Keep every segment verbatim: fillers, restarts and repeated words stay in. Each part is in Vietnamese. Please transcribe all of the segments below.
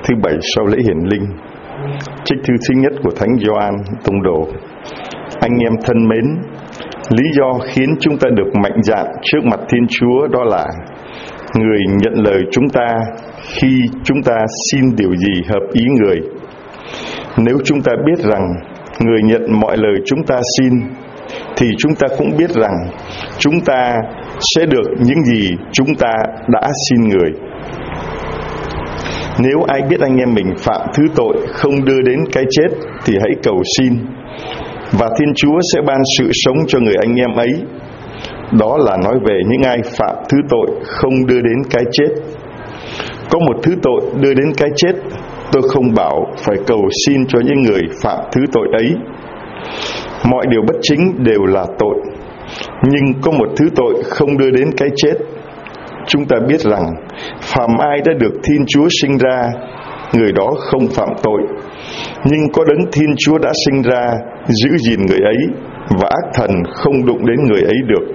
thứ bảy sau lễ hiển linh. Trích thư thứ nhất của Thánh Gioan Tông Đồ. Anh em thân mến, lý do khiến chúng ta được mạnh dạn trước mặt Thiên Chúa đó là Người nhận lời chúng ta khi chúng ta xin điều gì hợp ý Người. Nếu chúng ta biết rằng Người nhận mọi lời chúng ta xin, thì chúng ta cũng biết rằng chúng ta sẽ được những gì chúng ta đã xin Người. Nếu ai biết anh em mình phạm thứ tội không đưa đến cái chết thì hãy cầu xin, và Thiên Chúa sẽ ban sự sống cho người anh em ấy. Đó là nói về những ai phạm thứ tội không đưa đến cái chết. Có một thứ tội đưa đến cái chết, tôi không bảo phải cầu xin cho những người phạm thứ tội ấy. Mọi điều bất chính đều là tội, nhưng có một thứ tội không đưa đến cái chết. Chúng ta biết rằng phàm ai đã được Thiên Chúa sinh ra, người đó không phạm tội. Nhưng có đấng Thiên Chúa đã sinh ra giữ gìn người ấy, và ác thần không đụng đến người ấy được.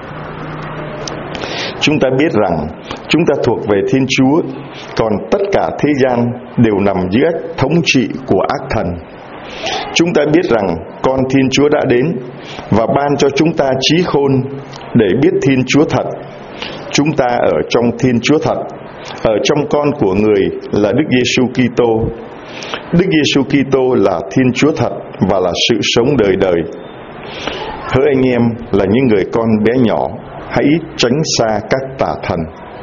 Chúng ta biết rằng chúng ta thuộc về Thiên Chúa, còn tất cả thế gian đều nằm dưới thống trị của ác thần. Chúng ta biết rằng con Thiên Chúa đã đến và ban cho chúng ta trí khôn để biết Thiên Chúa thật. Chúng ta ở trong Thiên Chúa thật, ở trong con của Người là Đức Giêsu Kitô. Đức Giêsu Kitô là Thiên Chúa thật và là sự sống đời đời. Hỡi anh em là những người con bé nhỏ, hãy tránh xa các tà thần.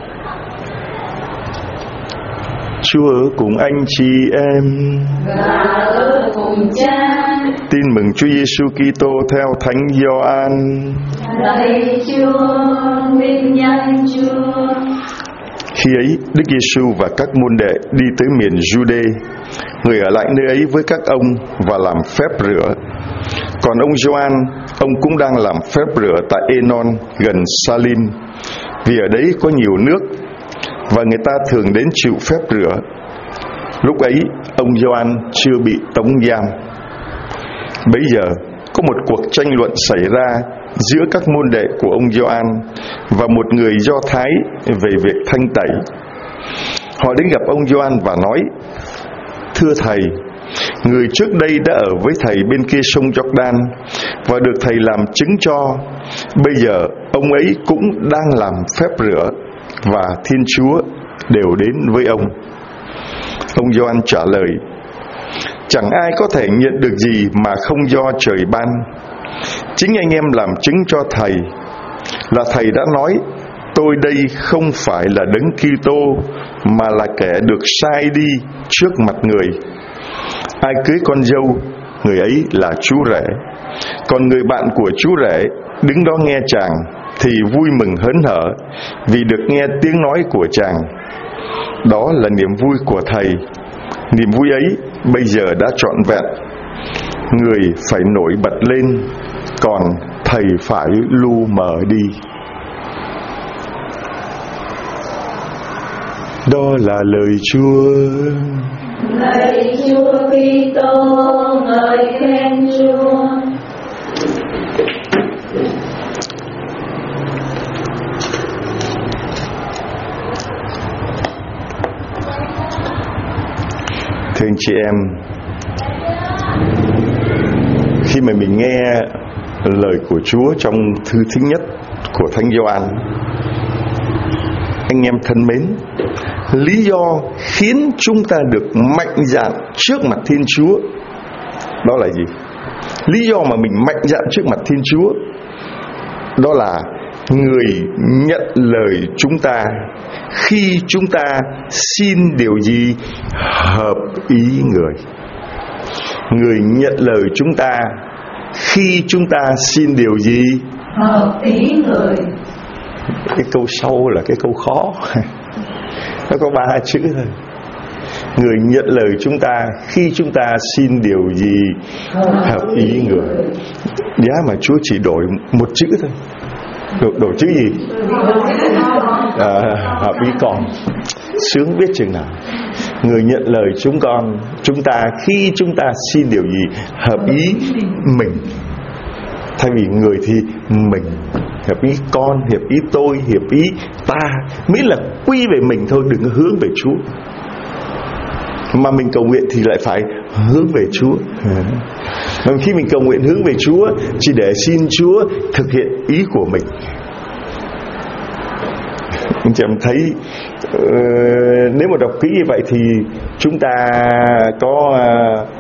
Chúa ở cùng anh chị em và ở cùng Cha. Tin mừng Chúa Giêsu Kitô theo Thánh Gioan. Lạy Chúa, vinh danh Chúa. Khi ấy, Đức Giêsu và các môn đệ đi tới miền Giu-đê. Người ở lại nơi ấy với các ông và làm phép rửa. Còn ông Gioan, ông cũng đang làm phép rửa tại Enon gần Salim, vì ở đấy có nhiều nước và người ta thường đến chịu phép rửa. Lúc ấy, ông Gioan chưa bị tống giam. Bấy giờ, có một cuộc tranh luận xảy ra giữa các môn đệ của ông Gioan và một người Do Thái về việc thanh tẩy. Họ đến gặp ông Gioan và nói: Thưa Thầy, người trước đây đã ở với Thầy bên kia sông Jordan và được Thầy làm chứng cho. Bây giờ ông ấy cũng đang làm phép rửa và Thiên Chúa đều đến với ông. Ông Gioan trả lời: Chẳng ai có thể nhận được gì mà không do trời ban. Chính anh em làm chứng cho Thầy là Thầy đã nói: Tôi đây không phải là đấng Kitô, mà là kẻ được sai đi trước mặt người. Ai cưới con dâu, người ấy là chú rể. Còn người bạn của chú rể đứng đó nghe chàng thì vui mừng hớn hở vì được nghe tiếng nói của chàng. Đó là niềm vui của Thầy. Niềm vui ấy bây giờ đã trọn vẹn. Người phải nổi bật lên, còn Thầy phải lu mờ đi. Đó là lời Chúa. Lạy Chúa Kitô, ngợi khen Chúa. Thưa anh chị em, khi mà mình nghe lời của Chúa trong thư thứ nhất của Thánh Gioan, anh em thân mến, lý do khiến chúng ta được mạnh dạn trước mặt Thiên Chúa đó là gì? Lý do mà mình mạnh dạn trước mặt Thiên Chúa đó là Người nhận lời chúng ta khi chúng ta xin điều gì hợp ý Người. Người nhận lời chúng ta khi chúng ta xin điều gì hợp ý Người. Cái câu sau là cái câu khó. Nó có ba chữ thôi. Người nhận lời chúng ta khi chúng ta xin điều gì hợp ý Người. Giá mà Chúa chỉ đổi một chữ thôi. Đổi, đổi chữ gì? À, hợp ý con. Sướng biết chừng nào. Người nhận lời chúng con, chúng ta khi chúng ta xin điều gì hợp ý mình. Thay vì người thì mình, hợp ý con, hợp ý tôi, hợp ý ta, miễn là quy về mình thôi, đừng hướng về Chúa. Mà mình cầu nguyện thì lại phải hướng về Chúa. Mà khi mình cầu nguyện hướng về Chúa chỉ để xin Chúa thực hiện ý của mình. Anh chị em thấy uh, nếu mà đọc kỹ như vậy thì chúng ta có uh,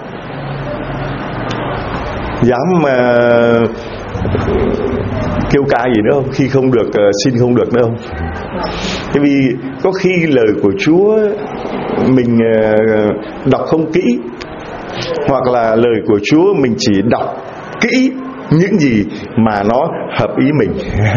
dám uh, kêu ca gì nữa không? Khi không được uh, xin không được nữa không? Bởi vì có khi lời của Chúa mình uh, đọc không kỹ, hoặc là lời của Chúa mình chỉ đọc kỹ những gì mà nó hợp ý mình.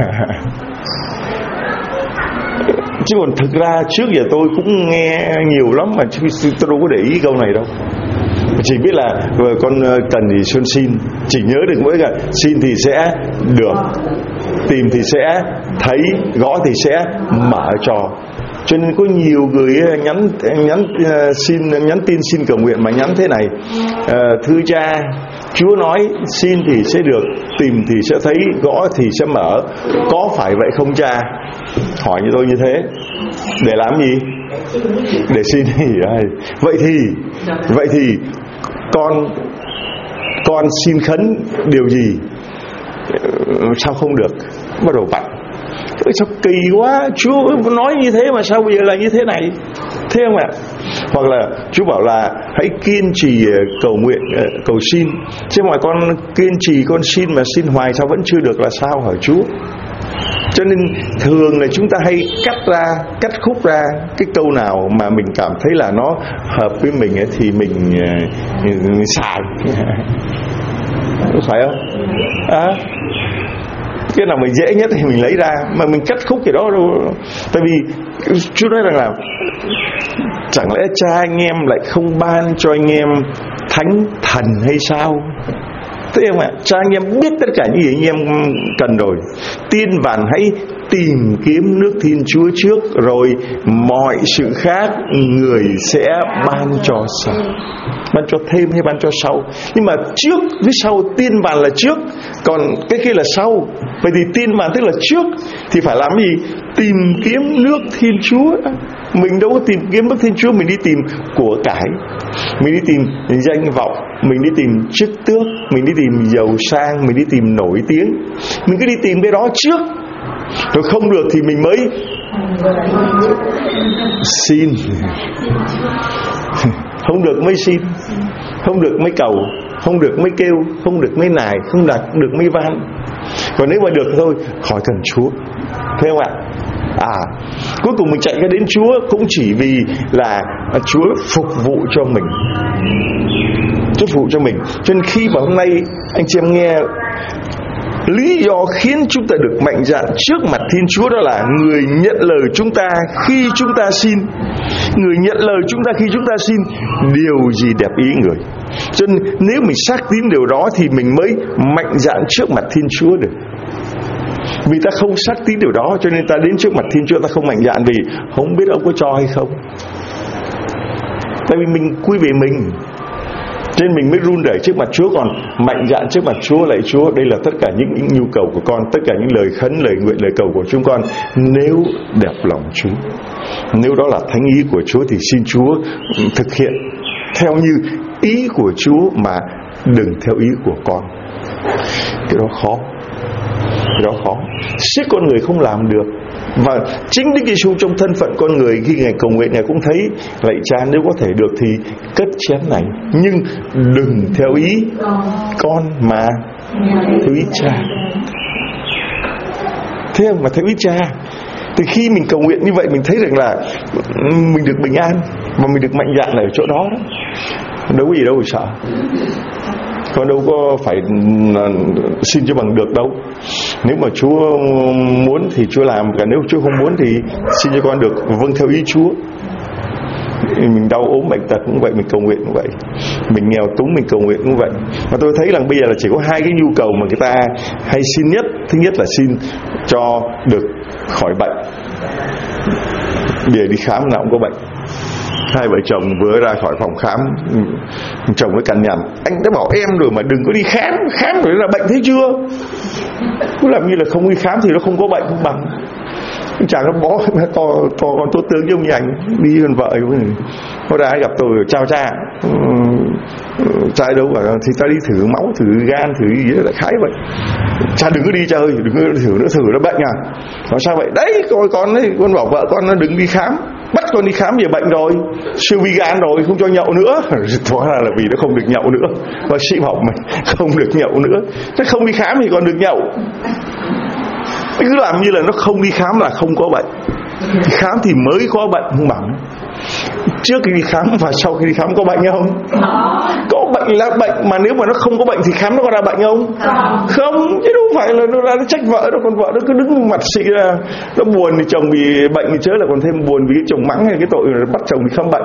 Chứ còn thực ra trước giờ tôi cũng nghe nhiều lắm mà tôi đâu có để ý câu này đâu. Chỉ biết là con cần thì xuân xin, chỉ nhớ được mỗi là xin thì sẽ được, tìm thì sẽ thấy, gõ thì sẽ mở cho. Cho nên có nhiều người nhắn nhắn xin nhắn tin xin cầu nguyện mà nhắn thế này: à, thưa cha, Chúa nói xin thì sẽ được, tìm thì sẽ thấy, gõ thì sẽ mở. Có phải vậy không cha? Hỏi như tôi như thế để làm gì? Để xin gì? Vậy thì vậy thì con con xin khấn điều gì? Sao không được? Bắt đầu vặn. Sao kỳ quá, Chúa nói như thế mà sao bây giờ là như thế này? Thế không ạ? Hoặc là Chúa bảo là hãy kiên trì cầu nguyện, cầu xin. Chứ mà con kiên trì con xin mà xin hoài sao vẫn chưa được là sao hả Chúa? Cho nên thường là chúng ta hay cắt ra, cắt khúc ra cái câu nào mà mình cảm thấy là nó hợp với mình ấy, thì mình, mình xài. Phải không? À, cái nào mình dễ nhất thì mình lấy ra, mà mình cắt khúc cái đó đâu. Tại vì Chúa nói rằng là chẳng lẽ cha anh em lại không ban cho anh em thánh thần hay sao? Thế em ạ, à, cha anh em biết tất cả những gì anh em cần rồi. Tiên vàn hãy tìm kiếm nước Thiên Chúa trước, rồi mọi sự khác người sẽ ban cho sau. Ban cho thêm hay ban cho sau? Nhưng mà trước với sau, tiên vàn là trước, còn cái kia là sau. Vậy thì tiên vàn tức là trước, thì phải làm gì? Tìm kiếm nước Thiên Chúa. Mình đâu có tìm kiếm nước Thiên Chúa, mình đi tìm của cải, mình đi tìm danh vọng, mình đi tìm chức tước, mình đi tìm giàu sang, mình đi tìm nổi tiếng. Mình cứ đi tìm cái đó trước, rồi không được thì mình mới xin. Không được mới xin, không được mới cầu, không được mới kêu, không được mới nài, không được mới van. Còn nếu mà được thôi, khỏi cần Chúa. Thấy không ạ? À, cuối cùng mình chạy ra đến Chúa cũng chỉ vì là Chúa phục vụ cho mình, Chúa phục vụ cho mình. Cho nên khi mà hôm nay anh chị em nghe lý do khiến chúng ta được mạnh dạn trước mặt Thiên Chúa, đó là người nhận lời chúng ta khi chúng ta xin. Người nhận lời chúng ta khi chúng ta xin điều gì đẹp ý người. Cho nên nếu mình xác tín điều đó thì mình mới mạnh dạn trước mặt Thiên Chúa được. Vì ta không xác tín điều đó, cho nên ta đến trước mặt Thiên Chúa ta không mạnh dạn, vì không biết ông có cho hay không. Tại vì mình quy về mình, cho nên mình mới run rẩy trước mặt Chúa. Còn mạnh dạn trước mặt Chúa: lạy Chúa, đây là tất cả những, những nhu cầu của con, tất cả những lời khấn, lời nguyện, lời cầu của chúng con. Nếu đẹp lòng Chúa, nếu đó là thánh ý của Chúa thì xin Chúa thực hiện theo như ý của Chúa, mà đừng theo ý của con. Cái đó khó, cái đó khó. Siết con người không làm được. Và chính Đức Giêsu trong thân phận con người, khi Ngài cầu nguyện, Ngài cũng thấy: lạy Cha, nếu có thể được thì cất chén này, nhưng đừng theo ý con mà theo ý Cha. Thế mà theo ý Cha. Từ khi mình cầu nguyện như vậy, mình thấy rằng là mình được bình an, và mình được mạnh dạn ở chỗ đó. Đâu có gì đâu phải sợ. Con đâu có phải xin cho bằng được đâu. Nếu mà Chúa muốn thì Chúa làm, còn nếu Chúa không muốn thì xin cho con được vâng theo ý Chúa. Mình đau ốm bệnh tật cũng vậy, mình cầu nguyện cũng vậy. Mình nghèo túng mình cầu nguyện cũng vậy. Mà tôi thấy rằng bây giờ là chỉ có hai cái nhu cầu mà người ta hay xin nhất. Thứ nhất là xin cho được khỏi bệnh, về đi khám nào cũng có bệnh. Hai vợ chồng vừa ra khỏi phòng khám, chồng mới cằn nhằn: anh đã bảo em rồi mà đừng có đi khám, khám rồi là bệnh thấy chưa? Cứ làm như là không đi khám thì nó không có bệnh, không bằng. chàng nó bó to to con tốt tướng với ông như anh đi hơn vợ ấy. Có ai gặp tôi chào cha, cha đâu bảo thì ta đi thử máu, thử gan, thử gì đó, đại khái vậy. Cha đừng có đi cha ơi, đừng có thử nữa, thử nó bệnh à? Nói sao vậy? Đấy, coi con ấy, con bảo vợ con nó đừng đi khám, bắt con đi khám về bệnh rồi, siêu vi gan rồi, không cho nhậu nữa. Hóa ra là vì nó không được nhậu nữa. Bác sĩ bảo mày không được nhậu nữa, chứ không đi khám thì còn được nhậu. Cứ làm như là nó không đi khám là không có bệnh, khám thì mới có bệnh. Không bằng trước khi đi khám và sau khi đi khám có bệnh không? Có bệnh là bệnh, mà nếu mà nó không có bệnh thì khám nó có ra bệnh không? Không, chứ đâu phải là nó ra nó trách vợ đâu. Còn vợ nó cứ đứng mặt xị ra, nó buồn thì chồng bị bệnh thì chớ là còn thêm buồn vì cái chồng mắng hay cái tội bắt chồng đi khám bệnh.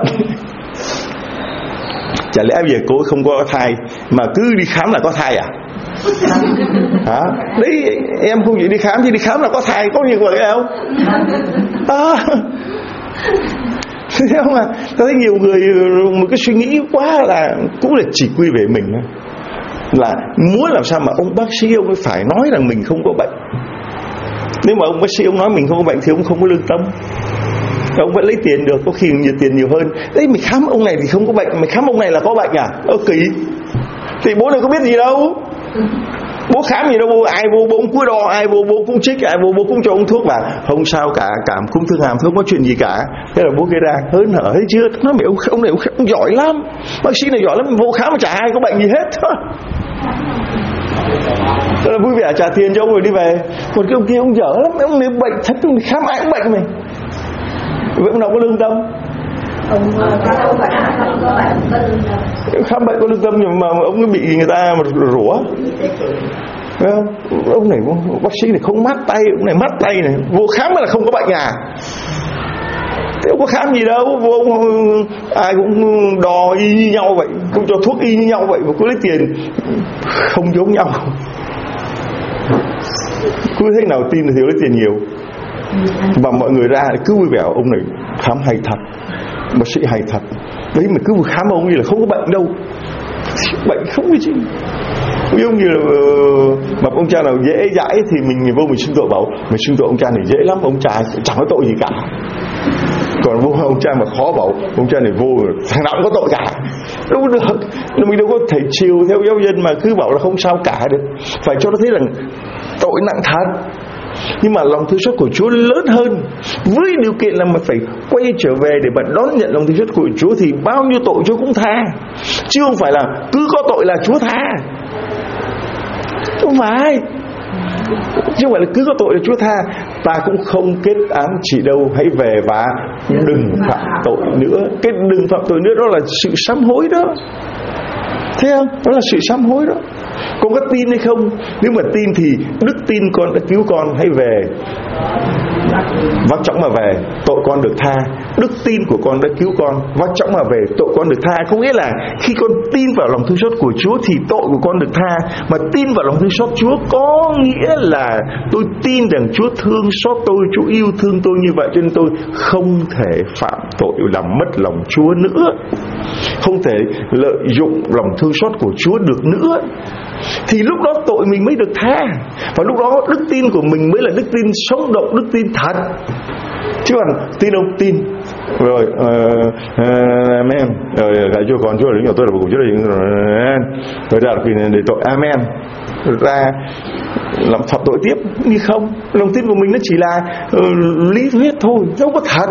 Chả lẽ bây giờ cô không có thai mà cứ đi khám là có thai à? Hả? Đấy, em không chỉ đi khám thì đi khám là có thai, có như vậy không? À, thấy không à? Ta thấy nhiều người một cái suy nghĩ quá là cũng là chỉ quy về mình, là muốn làm sao mà ông bác sĩ ông phải nói rằng mình không có bệnh. Nếu mà ông bác sĩ ông nói mình không có bệnh thì ông không có lương tâm, ông vẫn lấy tiền được, có khi nhiều tiền nhiều hơn. Đấy, mày khám ông này thì không có bệnh, mày khám ông này là có bệnh à? Ơ kỳ, thì bố này có biết gì đâu, bố khám gì đâu, bố ai vô bố cũng cúi đo, ai vô bố cũng trích, ai vô bố cũng cho ông thuốc vào, không sao cả, cảm cúm thương hàm không có chuyện gì cả. Thế là bố kêu ra hớn hở thấy chưa, nó mẹ ông, ông này ông, ông giỏi lắm, bác sĩ này giỏi lắm, vô khám mà chả ai có bệnh gì hết. Thế là vui vẻ trả tiền cho ông rồi đi về. Còn cái ông kia ông dở lắm, ông nếu bệnh thật ông khám ai cũng bệnh mày, vậy ông nào có lương tâm? Ông đâu phải không có bệnh, có lương tâm. Khám bệnh có lương tâm nhưng mà ông cứ bị người ta mà rủa. Thấy không? Ông này bác sĩ này không mát tay, ông này mát tay này, vô khám mà là không có bệnh à? Thế ông có khám gì đâu, vô ông, ai cũng đo y như nhau vậy, cũng cho thuốc y như nhau vậy mà cứ lấy tiền không giống nhau. Cứ thế nào tin thì lấy tiền nhiều. Và mọi người ra cứ vui vẻ, ông này khám hay thật, bác sĩ hay thật. Đấy mà cứ khám ông như là không có bệnh đâu. Bệnh không có gì. Ví dụ như là mà ông cha nào dễ dãi thì mình vô mình xưng tội, bảo mình xưng tội ông cha này dễ lắm, ông cha chẳng có tội gì cả. Còn vô ông cha mà khó, bảo ông cha này vô thằng nào cũng có tội cả. Đâu được, mình đâu có thể chiều theo giáo dân mà cứ bảo là không sao cả được. Phải cho nó thấy là tội nặng thật. Nhưng mà lòng thương xót của Chúa lớn hơn, với điều kiện là mình phải quay trở về để bạn đón nhận lòng thương xót của Chúa, thì bao nhiêu tội Chúa cũng tha, chứ không phải là cứ có tội là Chúa tha. Không phải, chứ không phải là cứ có tội là Chúa tha. Ta cũng không kết án chỉ đâu, hãy về và đừng phạm tội nữa. Cái đừng phạm tội nữa đó là sự sám hối đó. Thấy không? Đó là sự sám hối đó. Con có tin hay không? Nếu mà tin thì đức tin con đã cứu con, hãy về vác chõng mà về, tội con được tha. Đức tin của con đã cứu con, vác chõng mà về, tội con được tha. Không nghĩa là khi con tin vào lòng thương xót của Chúa thì tội của con được tha, mà tin vào lòng thương xót Chúa có nghĩa là tôi tin rằng Chúa thương xót tôi, Chúa yêu thương tôi như vậy, cho nên tôi không thể phạm tội làm mất lòng Chúa nữa, không thể lợi dụng lòng thương xót của Chúa được nữa. Thì lúc đó tội mình mới được tha. Và lúc đó đức tin của mình mới là đức tin sống động, đức tin thật. Chứ còn tin không? Tin rồi uh, uh, amen, rồi lại cho con Chúa là những tôi là cùng Chúa là rồi ra là để tội amen, rồi ra làm phạm tội tiếp. Nhưng không, lòng tin của mình nó chỉ là uh, lý thuyết thôi, không có thật.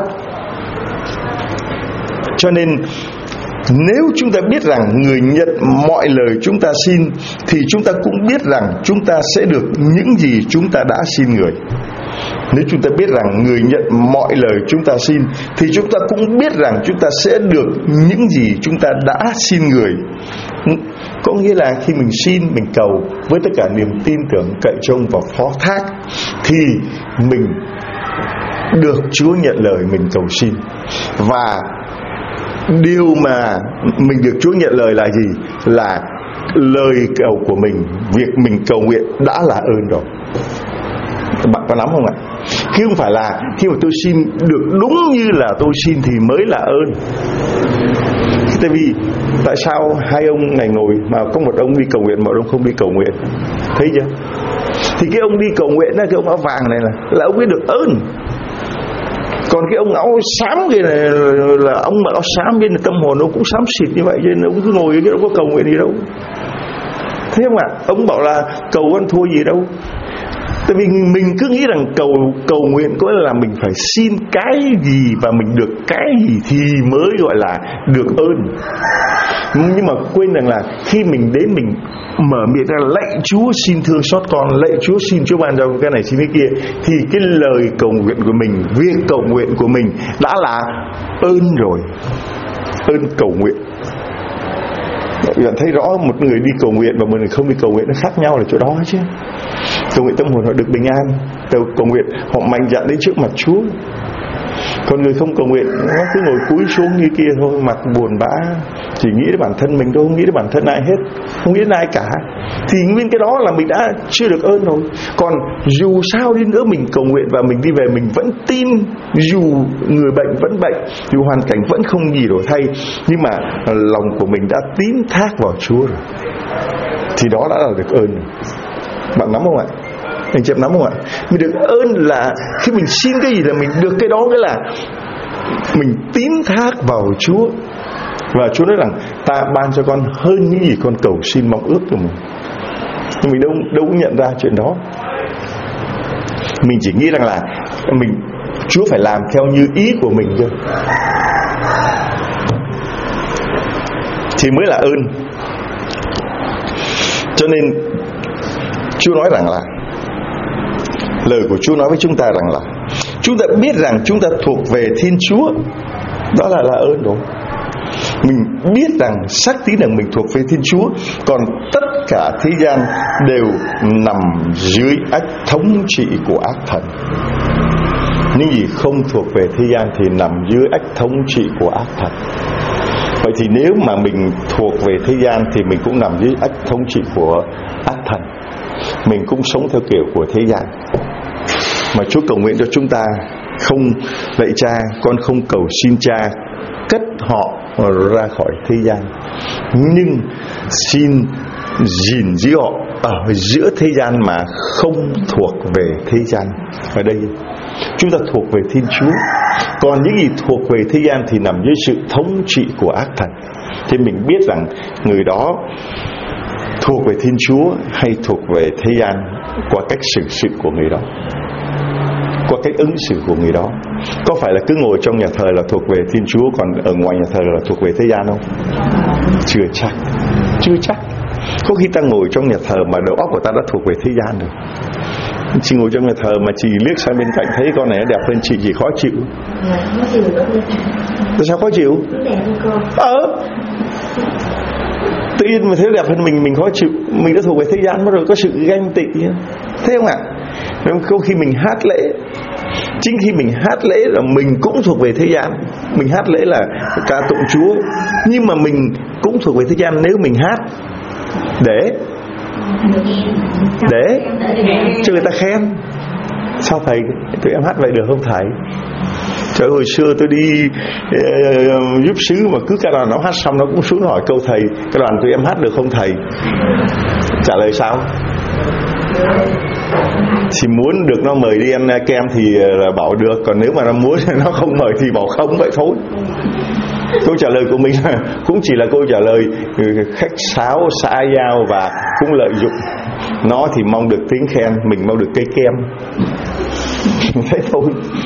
Cho nên nếu chúng ta biết rằng người nhận mọi lời chúng ta xin, thì chúng ta cũng biết rằng chúng ta sẽ được những gì chúng ta đã xin người. Nếu chúng ta biết rằng người nhận mọi lời chúng ta xin, thì chúng ta cũng biết rằng chúng ta sẽ được những gì chúng ta đã xin người. Có nghĩa là khi mình xin, mình cầu với tất cả niềm tin tưởng, cậy trông và phó thác, thì mình được Chúa nhận lời mình cầu xin. Và điều mà mình được Chúa nhận lời là gì? Là lời cầu của mình, việc mình cầu nguyện đã là ơn rồi. Bạn có nắm không ạ? Khi không phải là khi mà tôi xin được đúng như là tôi xin thì mới là ơn. Tại vì tại sao hai ông này ngồi mà có một ông đi cầu nguyện, một ông không đi cầu nguyện? Thấy chưa? Thì cái ông đi cầu nguyện, cái ông áo vàng này là, là ông ấy được ơn. Còn cái ông áo xám kia này là ông mặc áo xám kia, tâm hồn ông cũng xám xịt như vậy, cho nên ông cứ ngồi cái ông có cầu nguyện gì đâu. Thế không ạ? Ông bảo là cầu ăn thua gì đâu. Tại vì mình cứ nghĩ rằng cầu cầu nguyện có là mình phải xin cái gì và mình được cái gì thì mới gọi là được ơn. Nhưng mà quên rằng là khi mình đến mình mở miệng ra lạy Chúa xin thương xót con, lạy Chúa xin Chúa ban cho cái này xin cái kia, thì cái lời cầu nguyện của mình, việc cầu nguyện của mình đã là ơn rồi. Ơn cầu nguyện. Bạn thấy rõ một người đi cầu nguyện và một người không đi cầu nguyện nó khác nhau là chỗ đó chứ. Cầu nguyện tâm hồn họ được bình an, cầu nguyện họ mạnh dạn đến trước mặt Chúa. Còn người không cầu nguyện nó cứ ngồi cúi xuống như kia thôi, mặt buồn bã, chỉ nghĩ đến bản thân mình thôi, không nghĩ đến bản thân ai hết, không nghĩ đến ai cả. Thì nguyên cái đó là mình đã chưa được ơn rồi. Còn dù sao đi nữa mình cầu nguyện và mình đi về mình vẫn tin, dù người bệnh vẫn bệnh, dù hoàn cảnh vẫn không gì đổi thay, nhưng mà lòng của mình đã tín thác vào Chúa rồi, thì đó đã là được ơn rồi. Bạn nắm không ạ? Anh chị em nắm không ạ? Mình được ơn là khi mình xin cái gì là mình được cái đó, nghĩa là mình tín thác vào Chúa. Và Chúa nói rằng ta ban cho con hơn những gì con cầu xin mong ước của mình. Nhưng mình đâu, đâu có nhận ra chuyện đó. Mình chỉ nghĩ rằng là mình Chúa phải làm theo như ý của mình thôi, thì mới là ơn. Cho nên Chúa nói rằng là, lời của Chúa nói với chúng ta rằng là chúng ta biết rằng chúng ta thuộc về Thiên Chúa, đó là là ơn rồi. Mình biết rằng xác tín rằng mình thuộc về Thiên Chúa, còn tất cả thế gian đều nằm dưới ách thống trị của ác thần. Những gì không thuộc về thế gian thì nằm dưới ách thống trị của ác thần. Vậy thì nếu mà mình thuộc về thế gian thì mình cũng nằm dưới ách thống trị của ác thần. Mình cũng sống theo kiểu của thế gian. Mà Chúa cầu nguyện cho chúng ta không: lạy Cha, con không cầu xin Cha cất họ ra khỏi thế gian, nhưng xin gìn giữ họ ở giữa thế gian mà không thuộc về thế gian. Ở đây chúng ta thuộc về Thiên Chúa, còn những gì thuộc về thế gian thì nằm dưới sự thống trị của ác thần. Thì mình biết rằng người đó thuộc về Thiên Chúa hay thuộc về thế gian qua cách xử sự của người đó, qua cách ứng xử của người đó. Có phải là cứ ngồi trong nhà thờ là thuộc về Thiên Chúa, còn ở ngoài nhà thờ là thuộc về thế gian không? Chưa chắc. Chưa chắc. Có khi ta ngồi trong nhà thờ mà đầu óc của ta đã thuộc về thế gian rồi. Chị ngồi trong nhà thờ mà chị liếc sang bên cạnh thấy con này nó đẹp hơn chị, chị khó chịu. Tại sao khó chịu? Ờ tự nhiên mà thấy đẹp hơn mình, mình khó chịu. Mình đã thuộc về thế gian mất rồi, có sự ganh tị. Thế không ạ? Có khi mình hát lễ, chính khi mình hát lễ là mình cũng thuộc về thế gian. Mình hát lễ là ca tụng Chúa, nhưng mà mình cũng thuộc về thế gian nếu mình hát để để cho người ta khen. Sao thầy, tụi em hát vậy được không thầy? Trời, hồi xưa tôi đi uh, giúp sứ mà cứ cái đoàn nó hát xong nó cũng xuống hỏi câu: thầy, cái đoàn tụi em hát được không thầy? Trả lời sao? Thì muốn được nó mời đi em kem thì là bảo được, còn nếu mà nó muốn nó không mời thì bảo không, vậy thôi. Câu trả lời của mình cũng chỉ là câu trả lời khách sáo, xã giao và cũng lợi dụng. Nó thì mong được tiếng khen, mình mong được cây kem. Thế thôi.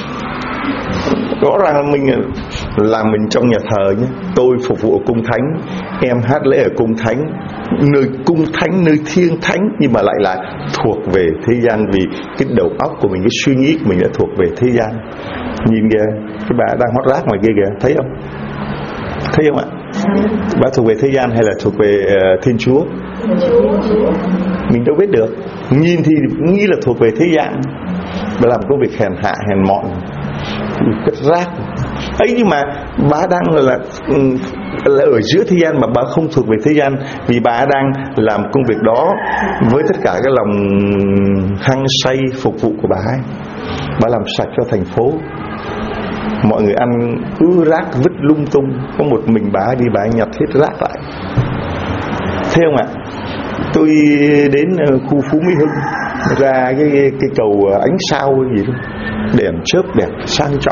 Rõ ràng là mình là mình trong nhà thờ nhé. Tôi phục vụ ở cung thánh, em hát lễ ở cung thánh, nơi cung thánh, nơi thiêng thánh, nhưng mà lại là thuộc về thế gian, vì cái đầu óc của mình, cái suy nghĩ của mình đã thuộc về thế gian. Nhìn kìa, cái bà đang hót rác ngoài kia kìa, thấy không? Thấy không ạ? Bà thuộc về thế gian hay là thuộc về uh, Thiên Chúa? Mình đâu biết được. Nhìn thì nghĩ là thuộc về thế gian, bà làm công việc hèn hạ, hèn mọn, cất rác ấy, nhưng mà bà đang là, là ở giữa thế gian mà bà không thuộc về thế gian, vì bà đang làm công việc đó với tất cả cái lòng hăng say phục vụ của bà ấy. Bà làm sạch cho thành phố, mọi người ăn ứ rác vứt lung tung, có một mình bà đi bà nhặt hết rác lại. Thấy không ạ? Tôi đến khu Phú Mỹ Hưng, ra cái, cái cầu Ánh Sao gì đó, đèn chớp đẹp sang trọng,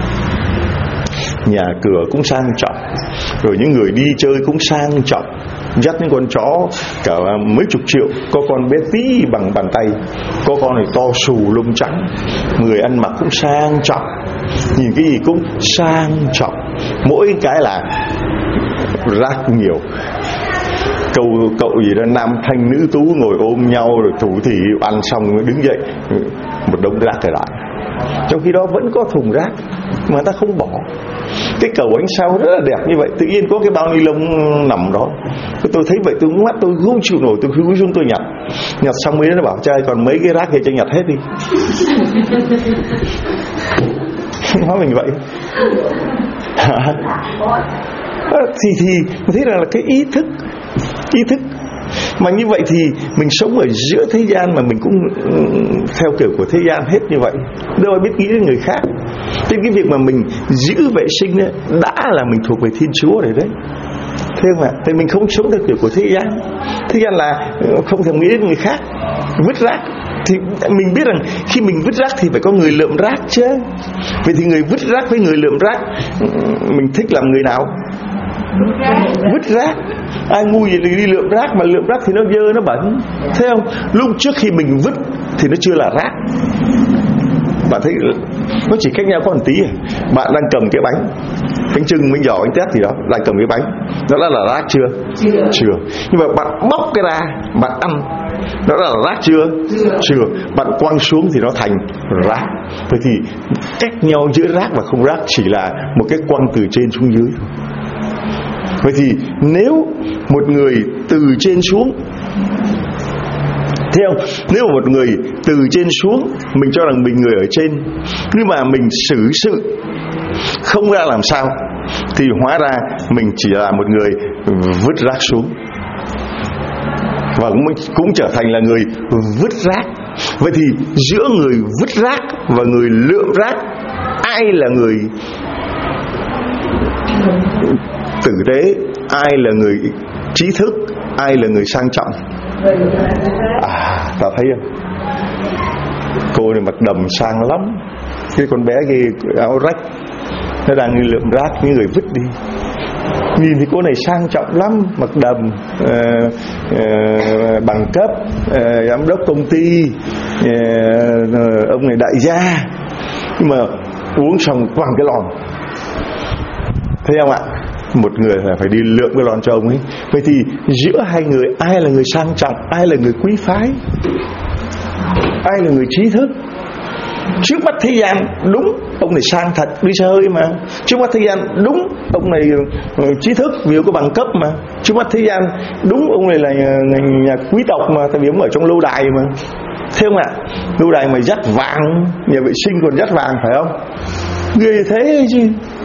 nhà cửa cũng sang trọng, rồi những người đi chơi cũng sang trọng, dắt những con chó cả mấy chục triệu, có con bé tí bằng bàn tay, có con này to xù lông trắng, người ăn mặc cũng sang trọng, nhìn cái gì cũng sang trọng, mỗi cái là rác nhiều. Cậu cậu gì đó, nam thanh nữ tú ngồi ôm nhau rồi thủ thì ăn xong đứng dậy một đống rác trở lại, trong khi đó vẫn có thùng rác mà ta không bỏ. Cái cầu ánh sao rất là đẹp như vậy, tự nhiên có cái bao ni lông nằm đó, tôi thấy vậy tôi mắt tôi không chịu nổi, tôi húi xuống tôi nhặt, nhặt xong mới nó bảo trai còn mấy cái rác kia cho nhặt hết đi. Nói mình vậy. thì thì thế là cái ý thức ý thức mà như vậy thì mình sống ở giữa thế gian mà mình cũng theo kiểu của thế gian hết như vậy, đâu ai biết nghĩ đến người khác. Thế cái việc mà mình giữ vệ sinh ấy, đã là mình thuộc về Thiên Chúa rồi đấy, thế không ạ? Thì mình không sống theo kiểu của thế gian. Thế gian là không thèm nghĩ đến người khác, vứt rác. Thì mình biết rằng khi mình vứt rác thì phải có người lượm rác chứ. Vậy thì người vứt rác với người lượm rác, mình thích làm người nào? Vứt rác. Ai ngu gì đi lượm rác, mà lượm rác thì nó dơ nó bẩn, thấy không? Lúc trước khi mình vứt thì nó chưa là rác. Bạn thấy nó chỉ cách nhau có một tí. Bạn đang cầm cái bánh bánh chưng, bánh giò, bánh tét gì đó, đang cầm cái bánh, nó đã là rác chưa? Chưa. Chưa. Nhưng mà bạn bóc cái ra, bạn ăn, nó đã là rác chưa? Chưa. Chưa. Bạn quăng xuống thì nó thành rác. Vậy thì cách nhau giữa rác và không rác chỉ là một cái quăng từ trên xuống dưới. Vậy thì nếu một người từ trên xuống, thấy không? Nếu một người từ trên xuống, mình cho rằng mình người ở trên, nhưng mà mình xử sự không ra làm sao, thì hóa ra mình chỉ là một người vứt rác xuống, và cũng, cũng trở thành là người vứt rác. Vậy thì giữa người vứt rác và người lượm rác, ai là người tử tế, ai là người trí thức, ai là người sang trọng? À, ta thấy không? Cô này mặc đầm sang lắm, cái con bé kia áo rách, nó đang đi lượm rác, những người vứt đi. Nhìn thì cô này sang trọng lắm, mặc đầm, uh, uh, bằng cấp, uh, giám đốc công ty, uh, ông này đại gia, nhưng mà uống xong quăng cái lon, thấy không ạ? Một người là phải đi lượm cái lon cho ông ấy. Vậy thì giữa hai người, ai là người sang trọng, ai là người quý phái, ai là người trí thức? Trước mắt thế gian đúng ông này sang thật, đi xe hơi mà. Trước mắt thế gian đúng ông này trí thức vì có bằng cấp mà. Trước mắt thế gian đúng ông này là nhà, nhà quý tộc mà, tại vì ông ở trong lâu đài mà. Thế không ạ? Lâu đài mà dắt vàng, nhà vệ sinh còn dắt vàng phải không? Người thế chứ.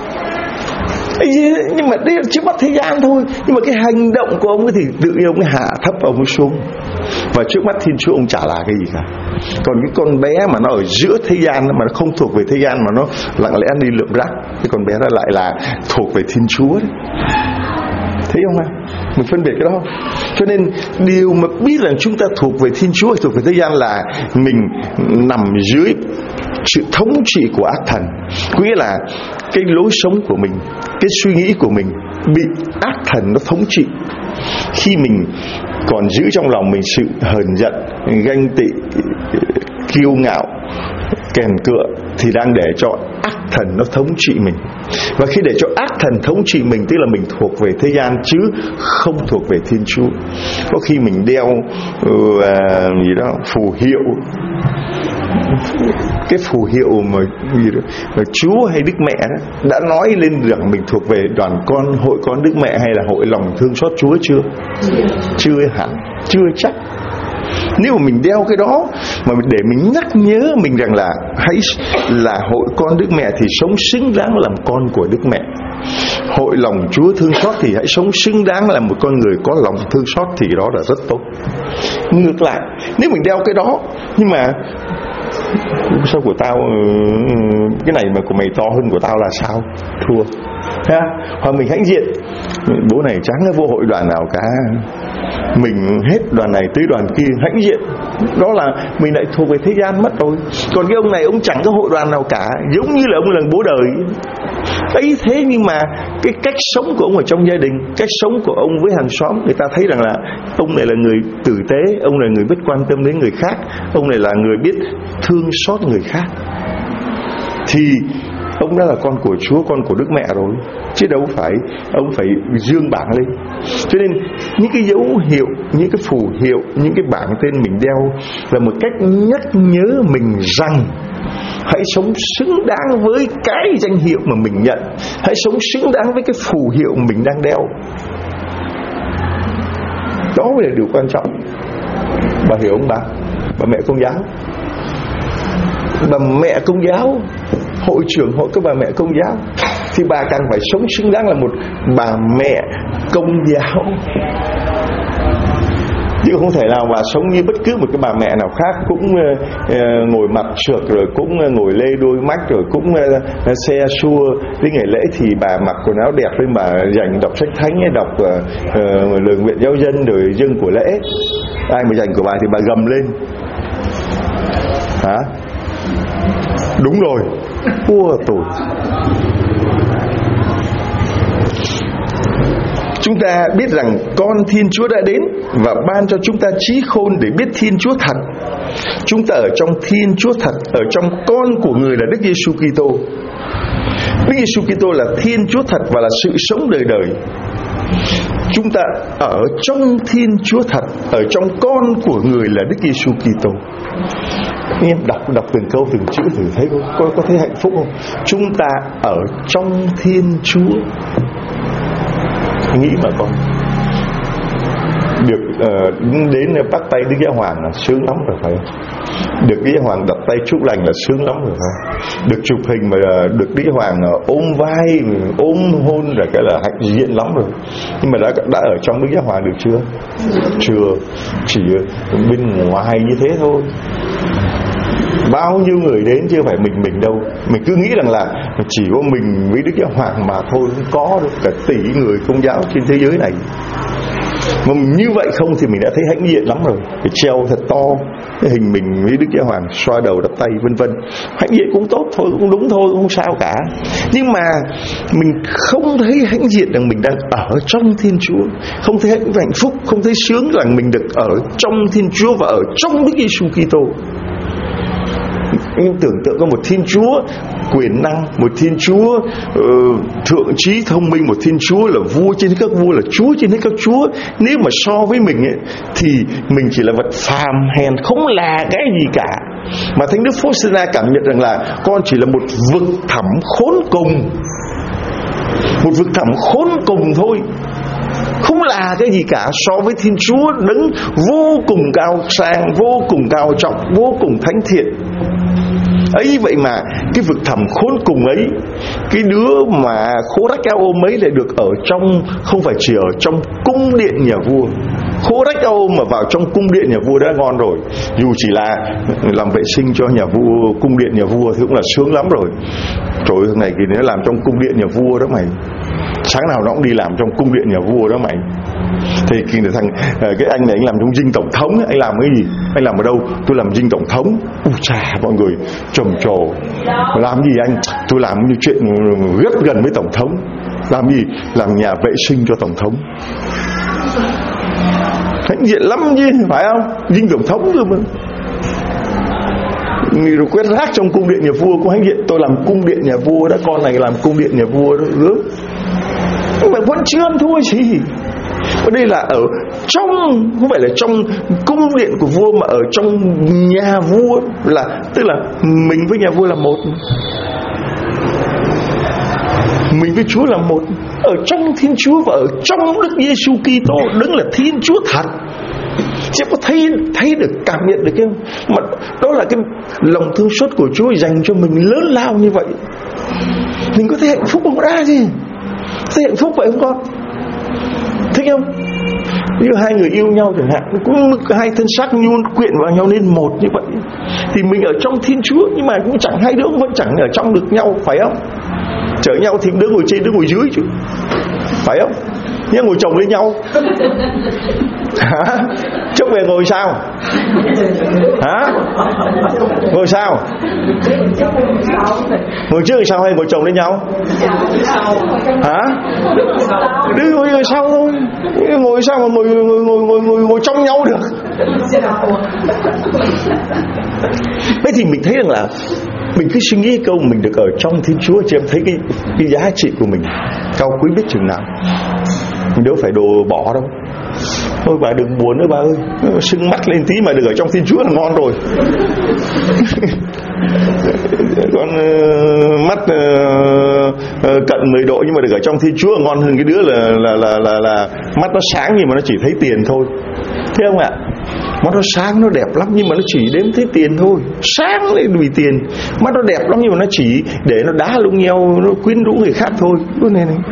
Nhưng mà đây là trước mắt thế gian thôi. Nhưng mà cái hành động của ông ấy thì tự nhiên ông ấy hạ thấp ông ấy xuống, và trước mắt Thiên Chúa ông chả là cái gì cả. Còn cái con bé mà nó ở giữa thế gian, mà nó không thuộc về thế gian, mà nó lặng lẽ đi lượm rác, cái con bé đó lại là thuộc về Thiên Chúa đấy. Thấy không ạ? Mình phân biệt cái đó. Cho nên điều mà biết là chúng ta thuộc về Thiên Chúa hay thuộc về thế gian là mình nằm dưới sự thống trị của ác thần. Có nghĩa là cái lối sống của mình, cái suy nghĩ của mình bị ác thần nó thống trị. Khi mình còn giữ trong lòng mình sự hờn giận, ganh tị, kiêu ngạo, kèn cựa, thì đang để cho ác thần nó thống trị mình. Và khi để cho ác thần thống trị mình, tức là mình thuộc về thế gian chứ không thuộc về Thiên Chúa. Có khi mình đeo uh, gì đó phù hiệu, cái phù hiệu mà gì đó, mà Chúa hay Đức Mẹ đó đã nói lên rằng mình thuộc về đoàn con, hội con Đức Mẹ hay là hội lòng thương xót Chúa chưa? Chưa hẳn, chưa chắc. Nếu mà mình đeo cái đó mà để mình nhắc nhớ mình rằng là hãy là hội con Đức Mẹ thì sống xứng đáng làm con của Đức Mẹ, hội lòng Chúa thương xót thì hãy sống xứng đáng là một con người có lòng thương xót, thì đó là rất tốt. Ngược lại, nếu mình đeo cái đó nhưng mà sao của tao cái này mà của mày to hơn của tao là sao? Thua ha. Hoặc mình hãnh diện, bố này chẳng có vô hội đoàn nào cả, mình hết đoàn này tới đoàn kia hãnh diện, đó là mình lại thuộc về thế gian mất rồi. Còn cái ông này ông chẳng có hội đoàn nào cả, giống như là ông là bố đời ấy. Thế nhưng mà cái cách sống của ông ở trong gia đình, cách sống của ông với hàng xóm, người ta thấy rằng là ông này là người tử tế, ông này là người biết quan tâm đến người khác, ông này là người biết thương xót người khác, thì ông đã là con của Chúa, con của Đức Mẹ rồi, chứ đâu phải ông phải dương bảng lên. Cho nên những cái dấu hiệu, những cái phù hiệu, những cái bảng tên mình đeo là một cách nhắc nhớ mình rằng hãy sống xứng đáng với cái danh hiệu mà mình nhận, hãy sống xứng đáng với cái phù hiệu mình đang đeo. Đó mới là điều quan trọng. Bà hiểu không bà? Bà mẹ Công giáo, bà mẹ Công giáo, hội trưởng hội các bà mẹ Công giáo, thì bà càng phải sống xứng đáng là một bà mẹ Công giáo, chứ không thể nào bà sống như bất cứ một cái bà mẹ nào khác, cũng uh, ngồi mặt trượt, rồi cũng ngồi lê đôi mắt, rồi cũng uh, xe xua. Đến ngày lễ thì bà mặc quần áo đẹp lên, bà dành đọc sách thánh, đọc uh, uh, lời nguyện giáo dân, rồi dâng của lễ. Ai mà dành của bà thì bà gầm lên. Hả? Đúng rồi. Ua tồi. Chúng ta biết rằng con Thiên Chúa đã đến và ban cho chúng ta trí khôn để biết Thiên Chúa thật. Chúng ta ở trong Thiên Chúa thật, ở trong con của người là Đức Giêsu Kitô. Đức Giêsu Kitô là Thiên Chúa thật và là sự sống đời đời. Chúng ta ở trong Thiên Chúa thật, ở trong con của người là Đức Giêsu Kitô. Anh em đọc đọc từng câu từng chữ thử thấy có, có có thấy hạnh phúc không? Chúng ta ở trong Thiên Chúa. Nghĩ mà con được uh, đến bắt tay Đức Giáo Hoàng là sướng lắm rồi phải không? Được Đức Giáo Hoàng đặt tay chúc lành là sướng lắm rồi phải không? Được chụp hình mà được Đức Giáo Hoàng ôm vai, ôm hôn là cái là hạnh diện lắm rồi. Nhưng mà đã đã ở trong Đức Giáo Hoàng được chưa? Chưa, chỉ bên ngoài như thế thôi. Bao nhiêu người đến chưa phải mình mình đâu. Mình cứ nghĩ rằng là chỉ có mình với Đức Giáo Hoàng mà thôi, không có đâu. Cả tỷ người Công giáo trên thế giới này. Mà như vậy không thì mình đã thấy hãnh diện lắm rồi. Phải treo thật to cái hình mình với Đức Giáo Hoàng, xoa đầu đập tay vân vân. Hãnh diện cũng tốt thôi, cũng đúng thôi, cũng không sao cả. Nhưng mà mình không thấy hãnh diện rằng mình đang ở trong Thiên Chúa, không thấy hạnh phúc, không thấy sướng rằng mình được ở trong Thiên Chúa và ở trong Đức Giêsu Kitô. Anh tưởng tượng có một Thiên Chúa quyền năng, một Thiên Chúa uh, thượng trí thông minh, một Thiên Chúa là vua trên hết các vua, là Chúa trên hết các chúa. Nếu mà so với mình ấy, thì mình chỉ là vật phàm hèn, không là cái gì cả. Mà Thánh Đức Faustina cảm nhận rằng là con chỉ là một vực thẳm khốn cùng, một vực thẳm khốn cùng thôi, không là cái gì cả so với Thiên Chúa đấng vô cùng cao sang, vô cùng cao trọng, vô cùng thánh thiện. Ấy vậy mà cái vực thẳm khốn cùng ấy, cái đứa mà khố rách áo ôm ấy lại được ở trong, không phải chỉ ở trong cung điện nhà vua. Khố rách áo ôm mà vào trong cung điện nhà vua đã ngon rồi. Dù chỉ là làm vệ sinh cho nhà vua, cung điện nhà vua thì cũng là sướng lắm rồi. Trời ơi, thằng này thì nó làm trong cung điện nhà vua đó mày. Sáng nào nó cũng đi làm trong cung điện nhà vua đó mày. Thì thằng cái anh này anh làm trong dinh tổng thống, anh làm cái gì? Anh làm ở đâu? Tôi làm dinh tổng thống. Ui chà, mọi người trầm trồ. Làm gì anh? Tôi làm như chuyện rất gần với tổng thống. Làm gì? Làm nhà vệ sinh cho tổng thống. Hãnh diện lắm chứ, phải không? Dinh tổng thống cơ mà. Người rồi quét rác trong cung điện nhà vua cũng hãnh diện. Tôi làm cung điện nhà vua đó, con này làm cung điện nhà vua đó, gớm. Nhưng mà vẫn chưa ăn thua gì. Ở đây là ở trong, không phải là trong cung điện của vua, mà ở trong nhà vua, là tức là mình với nhà vua là một, mình với Chúa là một, ở trong Thiên Chúa và ở trong Đức Giêsu Kitô, đấng là Thiên Chúa thật. Chị có thấy thấy được, cảm nhận được không? Mà đó là cái lòng thương xót của Chúa dành cho mình lớn lao như vậy. Mình có thấy hạnh phúc không ra gì? Thấy hạnh phúc vậy không con? Thích không? Như hai người yêu nhau chẳng hạn, cũng hai thân xác nhuôn quyện vào nhau nên một như vậy. Thì mình ở trong Thiên Chúa, nhưng mà cũng chẳng, hai đứa cũng vẫn chẳng ở trong được nhau, phải không? Chở nhau thì đứa ngồi trên, đứa ngồi dưới chứ, phải không? nhớ ngồi chồng lên nhau. Hả? Chốc về ngồi sao? Hả? Ngồi sao? Ngồi trước rồi sao hay ngồi chồng lên nhau? Hả? Đứa ngồi sao thôi? Ngồi sao mà ngồi ngồi ngồi ngồi ngồi, ngồi trong nhau được? Thế thì mình thấy rằng là mình cứ suy nghĩ câu mình được ở trong Thiên Chúa, chị em thấy cái cái giá trị của mình cao quý biết chừng nào. Mình đâu phải đồ bỏ đâu. Thôi bà đừng buồn nữa bà ơi, sưng mắt lên tí mà được ở trong Thiên Chúa là ngon rồi. Con uh, mắt uh, uh, cận mười độ nhưng mà được ở trong Thiên Chúa là ngon hơn cái đứa là là là là, là mắt nó sáng nhưng mà nó chỉ thấy tiền thôi. Thấy không ạ? Mắt nó sáng nó đẹp lắm nhưng mà nó chỉ đếm thấy tiền thôi. Sáng lên vì tiền. Mắt nó đẹp lắm nhưng mà nó chỉ để nó đá lung nhau, nó quyến rũ người khác thôi. Đúng này này.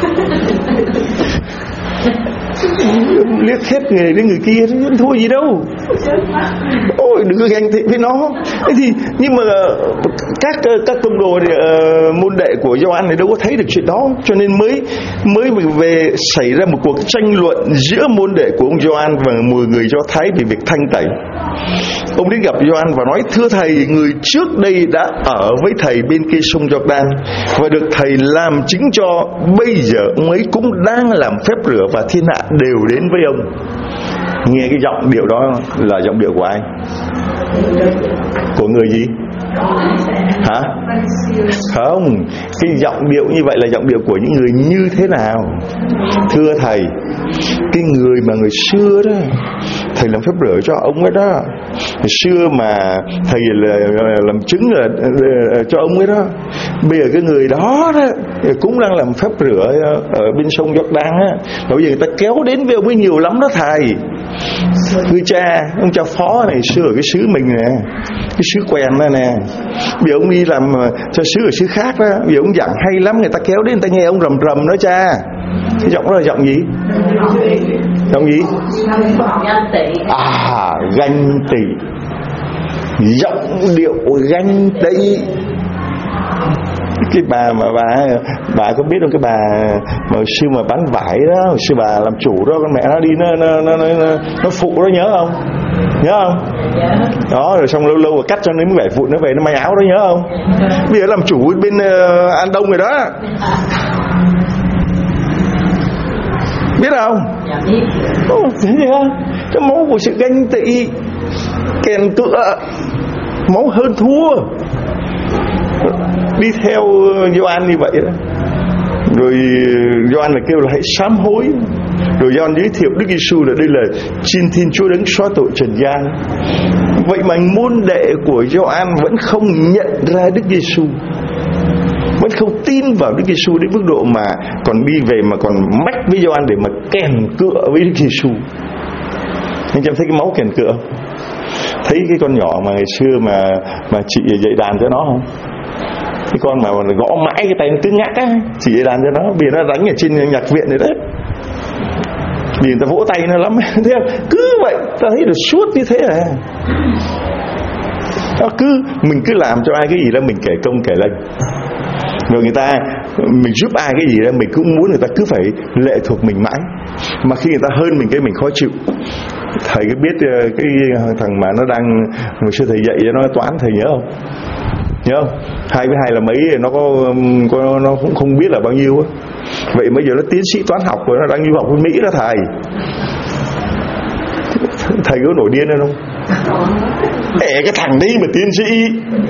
Liếc hết người này đến người kia thôi gì đâu. Ôi đừng có ganh tị với nó. Thế thì nhưng mà các các tông đồ thì, uh, môn đệ của Gioan này đâu có thấy được chuyện đó, cho nên mới mới về xảy ra một cuộc tranh luận giữa môn đệ của ông Gioan và mười người Do Thái về việc thanh tẩy. Ông đến gặp Gioan và nói: thưa thầy, người trước đây đã ở với thầy bên kia sông Giô-đan và được thầy làm chứng cho, bây giờ ông ấy cũng đang làm phép rửa và thiên hạ đều đến với ông. Nghe cái giọng điệu đó là giọng điệu của ai? Của người gì? Hả? Không, cái giọng điệu như vậy là giọng điệu của những người như thế nào? Thưa thầy, cái người mà người xưa đó thầy làm phép rửa cho ông ấy đó, ngày xưa mà thầy là, là làm chứng là, là, cho ông ấy đó, bây giờ cái người đó đó cũng đang làm phép rửa ở bên sông Giô-đan á, bây giờ người ta kéo đến với ông ấy nhiều lắm đó thầy. Người cha, ông cha phó này xưa ở cái xứ mình nè, cái xứ quen đó nè, bây giờ ông đi làm cho xứ ở xứ khác đó, bây giờ ông giảng hay lắm, người ta kéo đến người ta nghe ông rầm rầm đó cha. Cái giọng đó là giọng gì? Giọng gì? À, ganh tị. Giọng điệu ganh tị. Cái bà mà bà bà có biết không, cái bà mà hồi xưa mà bán vải đó, hồi xưa bà làm chủ đó, con mẹ nó đi nó nó nó nó, nó phụ đó, nhớ không? Nhớ không? Đó, rồi xong lâu lâu rồi cắt cho nó miếng vải vụn nó về nó may áo đó, nhớ không? Bây giờ làm chủ bên uh, An Đông rồi đó. Biết không? Ồ, thế gì không? Cái máu của sự ganh tị, kèn cựa, máu hơn thua. Đi theo Gioan như vậy đó. Rồi Gioan là kêu là hãy sám hối. Rồi Gioan giới thiệu Đức Giêsu là đây là Xin Thiên Chúa đấng xóa tội trần gian. Vậy mà môn đệ của Gioan vẫn không nhận ra Đức Giêsu, vẫn không tin vào Đức Giêsu đến mức độ mà còn đi về mà còn mách với Gioan để mà kèn cựa với Đức Giêsu. Anh em thấy cái máu kèn cựa không? Thấy cái con nhỏ mà ngày xưa mà mà chị dạy đàn cho nó không? Cái con mà gõ mãi cái tay nó cứ ngắt á, chị dạy đàn cho nó, vì nó đánh ở trên nhạc viện rồi đấy. Vì người ta vỗ tay nó lắm. Thế cứ vậy, ta thấy được suốt như thế à. Đó, cứ mình cứ làm cho ai cái gì đó mình kể công kể lệnh. Rồi người ta, mình giúp ai cái gì đó mình cũng muốn người ta cứ phải lệ thuộc mình mãi. Mà khi người ta hơn mình cái mình khó chịu. Thầy có biết cái thằng mà nó đang hồi xưa thầy dạy cho nó toán, thầy nhớ không? Nhớ không? Hai với hai là mấy, nó có, có nó cũng không biết là bao nhiêu á. Vậy bây giờ nó tiến sĩ toán học rồi, nó đang du học bên Mỹ đó thầy. Thầy có nổi điên lên không? Ê, cái thằng đi mà tiến sĩ.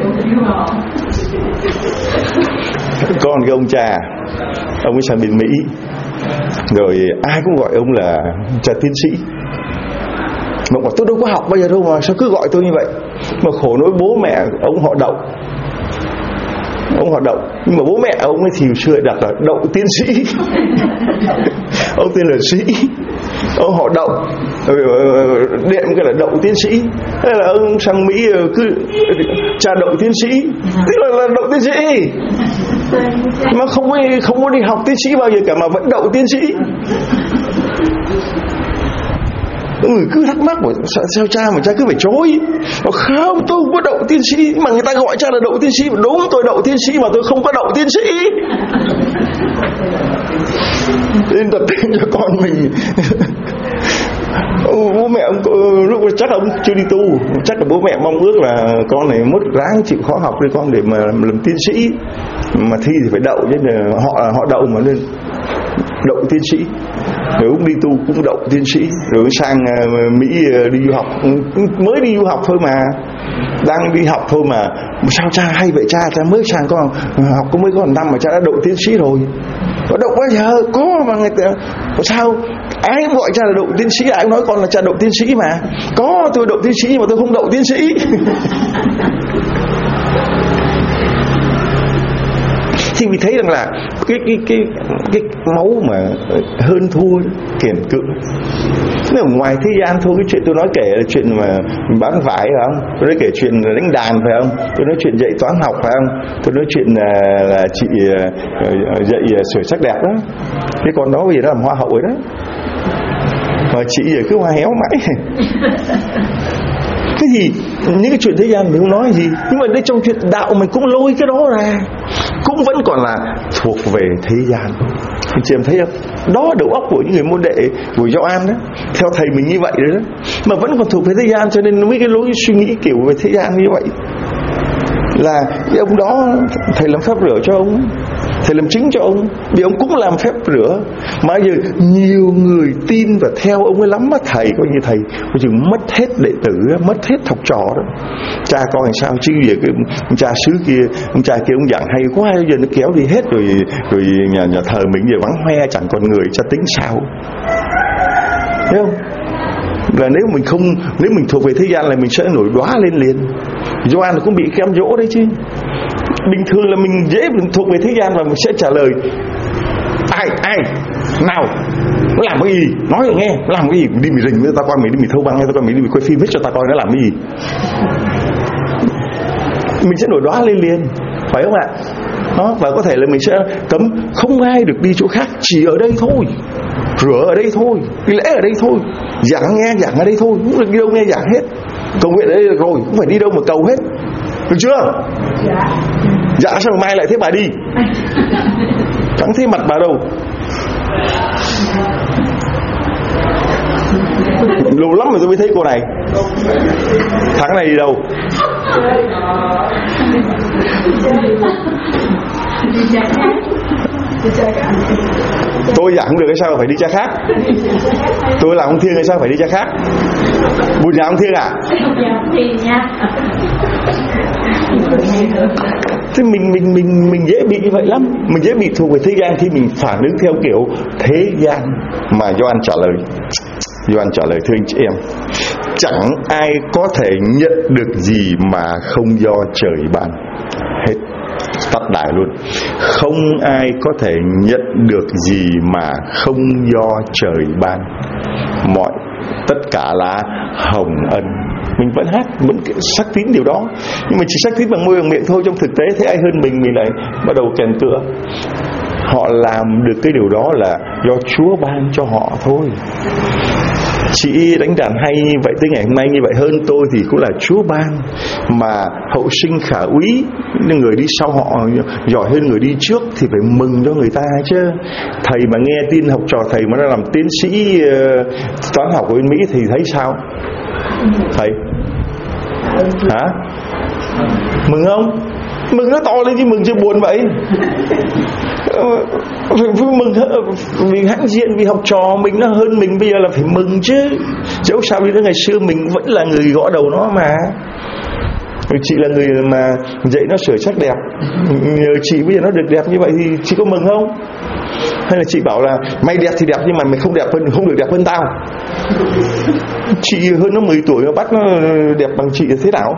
Còn cái ông cha, ông ấy sang bên Mỹ, rồi ai cũng gọi ông là cha tiến sĩ. Mà bảo tôi đâu có học bao giờ đâu mà sao cứ gọi tôi như vậy. Mà khổ nỗi bố mẹ ông họ Đậu, ông họ Đậu, nhưng mà bố mẹ ông ấy thì xưa đặt là Đậu tiến sĩ. Ông tên là Sĩ, ông họ Đậu, điện cái là Đậu tiến sĩ. Thế là ông sang Mỹ cứ cha Đậu tiến sĩ, tức là, là Đậu tiến sĩ, mà không có, không có đi học tiến sĩ bao giờ cả mà vẫn Đậu tiến sĩ. Người cứ thắc mắc sao, sao cha mà cha cứ phải chối. Không, tôi không có Đậu tiến sĩ, mà người ta gọi cha là Đậu tiến sĩ. Đúng, tôi Đậu tiến sĩ mà tôi không có Đậu tiến sĩ. Nên đặt tên cho con mình. Bố mẹ ông lúc chắc là ông chưa đi tu, chắc là bố mẹ mong ước là con này mốt ráng chịu khó học đi con để mà làm, làm tiến sĩ, mà thi thì phải đậu, chứ là họ họ đậu mà nên đậu tiến sĩ. Rồi ông đi tu cũng đậu tiến sĩ, rồi sang Mỹ đi du học, mới đi du học thôi mà, đang đi học thôi mà. Sao cha hay vậy cha, cha mới sang con học có mới có một năm mà cha đã đậu tiến sĩ rồi. Có đậu bao giờ có mà người ta sao ai cũng gọi cha là đậu tiến sĩ, ai cũng nói con là cha đậu tiến sĩ mà. Có, tôi đậu tiến sĩ nhưng mà tôi không đậu tiến sĩ. Thì mình thấy rằng là cái cái cái cái máu mà hơn thua kiềm cưỡng. Nếu ngoài thế gian thôi, cái chuyện tôi nói kể là chuyện mà bán vải phải không? Tôi nói kể chuyện đánh đàn phải không? Tôi nói chuyện dạy toán học phải không? Tôi nói chuyện là, là chị dạy sửa sắc đẹp đó. Cái con đó bây giờ nó làm hoa hậu rồi đó. Mà chị giờ cứ hoa héo mãi. Cái gì? Những cái chuyện thế gian mình không nói gì, nhưng mà đây trong chuyện đạo mình cũng lôi cái đó ra, cũng vẫn còn là thuộc về thế gian. Anh chị em thấy không? Đó đầu óc của những người môn đệ của Gioan đó, theo thầy mình như vậy đấy đó, mà vẫn còn thuộc về thế gian, cho nên mấy cái lối suy nghĩ kiểu về thế gian như vậy. Là cái ông đó thầy làm phép rửa cho ông, thầy làm chứng cho ông, vì ông cũng làm phép rửa. Mà giờ nhiều người tin và theo ông ấy lắm á, thầy coi như thầy coi chừng mất hết đệ tử, mất hết học trò đó. Cha con làm sao chứ về cái ông cha xứ kia, ông cha kia ông giảng hay quá, giờ nó kéo đi hết rồi, rồi nhà nhà thờ mình giờ vắng hoe chẳng còn người, cha tính sao? Thấy không? Và nếu mình không, nếu mình thuộc về thế gian là mình sẽ nổi đóa lên liền. Gioan cũng bị cám dỗ đấy chứ. Bình thường là mình dễ mình thuộc về thế gian và mình sẽ trả lời ai ai nào nó làm cái gì, nói rồi nghe nó làm cái gì, đi mì rình với ta coi, mày đi mì thâu băng hay ta coi, mày đi mì quay phim hết cho ta coi nó làm cái gì. Mình sẽ nổi đóa lên liền, phải không ạ? Đó, và có thể là mình sẽ cấm không ai được đi chỗ khác, chỉ ở đây thôi, rửa ở đây thôi, đi lễ ở đây thôi, giảng nghe giảng ở đây thôi, không được đi đâu nghe giảng hết, cầu nguyện ở đây được rồi, không phải đi đâu mà cầu hết, được chưa? Dạ. Dạ sao mai lại thế bà đi? Chẳng thấy mặt bà đâu. Lâu lắm rồi tôi mới thấy cô này. Tháng này đi đâu? Tôi giảng không được hay sao phải đi cha khác? Tôi là ông Thiên hay sao phải đi cha khác? Buồn nhà ông Thiên à? Thế mình mình mình mình dễ bị như vậy lắm, mình dễ bị thuộc về thế gian khi mình phản ứng theo kiểu thế gian. Mà Gioan trả lời, Gioan trả lời thưa anh chị em, chẳng ai có thể nhận được gì mà không do trời ban. Hết, tắt đài luôn. Không ai có thể nhận được gì mà không do trời ban. Mọi tất cả là hồng ân. Mình vẫn hát, vẫn xác tín điều đó, nhưng mà chỉ xác tín bằng môi bằng miệng thôi. Trong thực tế thế ai hơn mình, mình lại bắt đầu kèn tựa. Họ làm được cái điều đó là do Chúa ban cho họ thôi. Chị đánh đàn hay như vậy tới ngày hôm nay như vậy hơn tôi thì cũng là Chúa ban. Mà hậu sinh khả úy, người đi sau họ giỏi hơn người đi trước thì phải mừng cho người ta chứ. Thầy mà nghe tin học trò thầy mà nó làm tiến sĩ uh, toán học ở bên Mỹ thì thấy sao? Thầy hả? Mừng không? Mừng nó to lên chứ mừng chứ buồn vậy. Phải mừng vì hãnh diện, vì học trò mình nó hơn mình, bây giờ là phải mừng chứ. Dẫu sao đi nữa ngày xưa mình vẫn là người gõ đầu nó mà. Chị là người mà dạy nó sửa sắc đẹp, nhờ chị bây giờ nó được đẹp như vậy thì chị có mừng không? Hay là chị bảo là mày đẹp thì đẹp nhưng mà mày không đẹp hơn, không được đẹp hơn tao. Chị hơn nó mười tuổi mà bắt nó đẹp bằng chị là thế nào?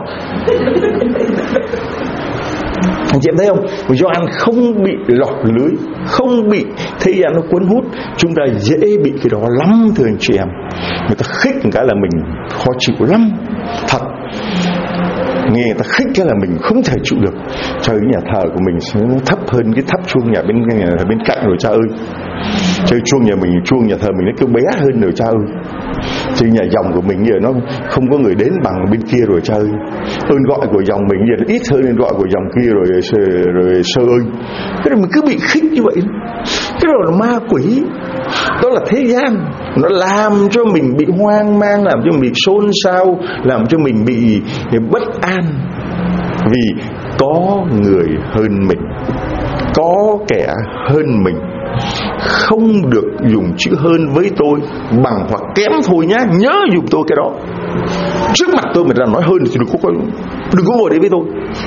Anh chị em thấy không? Gioan không bị lọt lưới, không bị thế gian nó cuốn hút. Chúng ta dễ bị cái đó lắm thưa anh chị em. Người ta khích một cái là mình khó chịu lắm. Thật, nghe người ta khích cái là mình không thể chịu được. Trời, nhà thờ của mình nó thấp hơn cái tháp chuông nhà bên nhà bên cạnh rồi cha ơi. Chơi chuông nhà mình, chuông nhà thờ mình nó cứ bé hơn rồi cha ơi. Chứ nhà dòng của mình giờ nó không có người đến bằng bên kia rồi cha ơi. Ơn gọi của dòng mình giờ nó ít hơn ơn gọi của dòng kia rồi rồi sơ ơi. Cái này mình cứ bị khích như vậy. Cái Cái đó là ma quỷ, đó là thế gian. Nó làm cho mình bị hoang mang, làm cho mình bị xôn xao, làm cho mình bị bất an. Vì có người hơn mình, có kẻ hơn mình. Không được dùng chữ hơn với tôi, bằng hoặc kém thôi nhá. Nhớ dùng tôi cái đó. Trước mặt tôi mà ra nói hơn thì đừng có Đừng có ngồi đấy với tôi.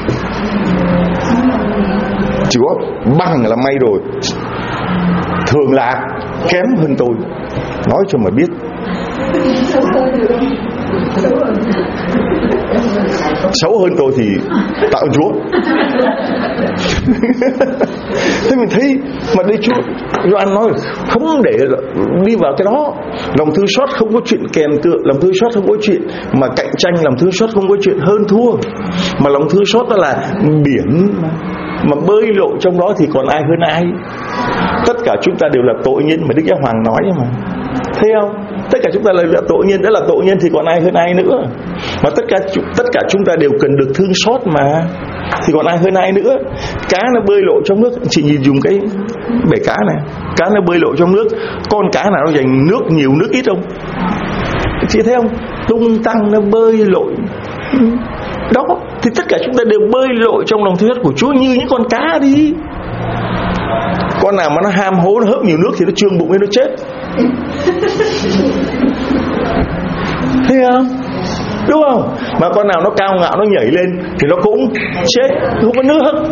Chỉ có bằng là may rồi. Thường là kém hơn tôi. Nói cho mà biết. Xấu hơn tôi thì tạo Chúa. Thế mình thấy mà đây Chúa Gioan nói không để đi vào cái đó. Lòng thương xót không có chuyện kèm cựa, lòng thương xót không có chuyện mà cạnh tranh, lòng thương xót không có chuyện hơn thua. Mà lòng thương xót đó là biển mà, mà bơi lội trong đó thì còn ai hơn ai. Tất cả chúng ta đều là tội nhân mà Đức Giáo Hoàng nói mà. Thấy không? Tất cả chúng ta là tội nhân, đã là tội nhân thì còn ai hơn ai nữa. Mà tất cả tất cả chúng ta đều cần được thương xót mà, thì còn ai hơn ai nữa. Cá nó bơi lội trong nước, chị nhìn dùng cái bể cá này, cá nó bơi lội trong nước, con cá nào nó dành nước nhiều nước ít không? Chị thấy không? Tung tăng nó bơi lội đó. Thì tất cả chúng ta đều bơi lội trong lòng thương xót của Chúa như những con cá đi. Con nào mà nó ham hố, nó hớp nhiều nước thì nó trương bụng lên nó chết. Thấy không? Đúng không? Mà con nào nó cao ngạo, nó nhảy lên thì nó cũng chết, không có nước.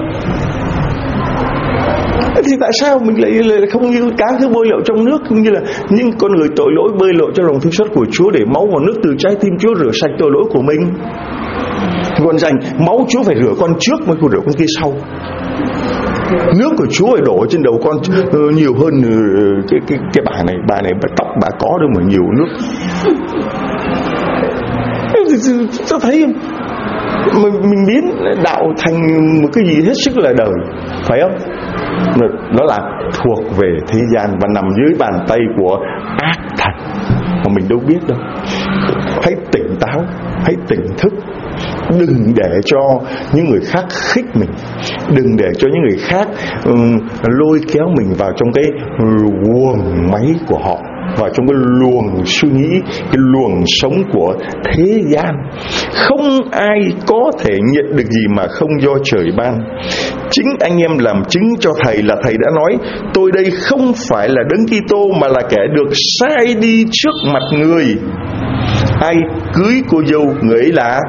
Thì tại sao mình lại, lại không như cá cứ bơi lội trong nước, như là những con người tội lỗi bơi lội trong lòng thương xót của Chúa, để máu và nước từ trái tim Chúa rửa sạch tội lỗi của mình. Còn dành máu Chúa phải rửa con trước mới còn rửa con kia sau. Nước của Chúa phải đổ trên đầu con uh, nhiều hơn uh, cái cái cái bà này, bà này bà tóc bà có đâu mà nhiều nước. Tôi thấy mình, mình biến đạo thành một cái gì hết sức là đời, phải không? Nó là thuộc về thế gian và nằm dưới bàn tay của ác thần mà mình đâu biết đâu. Hãy tỉnh táo, hãy tỉnh thức. Đừng để cho những người khác khích mình, đừng để cho những người khác um, lôi kéo mình vào trong cái luồng máy của họ, vào trong cái luồng suy nghĩ, cái luồng sống của thế gian. Không ai có thể nhận được gì mà không do trời ban. Chính anh em làm chứng cho thầy là thầy đã nói: tôi đây không phải là Đấng Kitô mà là kẻ được sai đi trước mặt người. Ai cưới cô dâu người ấy là